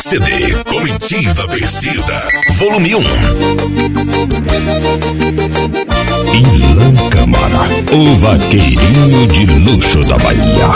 CD Comitiva Precisa, volume 1. Ilan Câmara, o vaqueirinho de luxo da Bahia.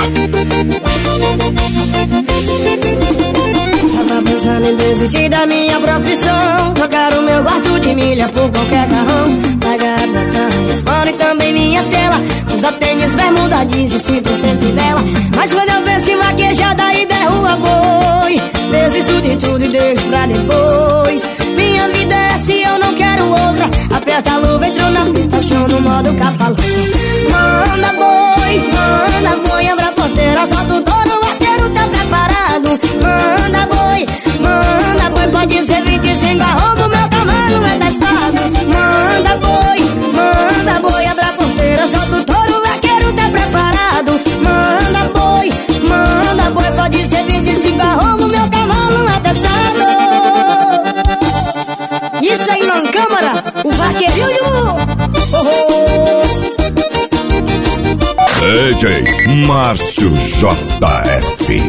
Tava pensando em desistir da minha profissão, trocar o meu quarto de milha por qualquer carrão, pagar botas, fora e também minha cela, usar tênis, bermuda, jeans e cinto sempre vela. Mas quando eu penso em vaquejada e derruba boi, desisto de tudo e deixo pra depois. Minha vida é essa e eu não quero outra. Aperta a luva, entrou na pista, show no modo capa. Manda boi, abra a porteira, solta o touro, o vaqueiro tá preparado. Manda boi, pode ser 25 arrombo, meu cavalo é testado. Manda boi, abra a porteira, solta o touro, o vaqueiro tá preparado. Manda boi, pode ser 25 arrombo, meu cavalo é testado. Isso aí, Ilan Câmara, o vaqueirinho. DJ Márcio JF.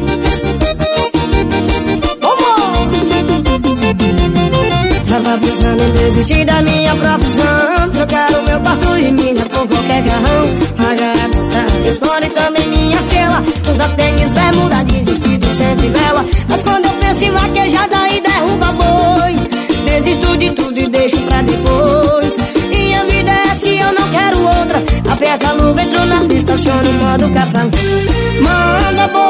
Tava pensando em desistir da minha profissão, trocar o meu quarto de milha por qualquer carrão, pagar a conta, expor também minha cela, usar tênis, bermuda, jeans e cinto sempre vela. Mas quando eu penso em vaquejada e derruba boi, desisto de tudo e deixo pra depois. Minha vida é essa e eu não quero outra. Aperta a luva, entrou na pista, show no modo capa. Manda boi,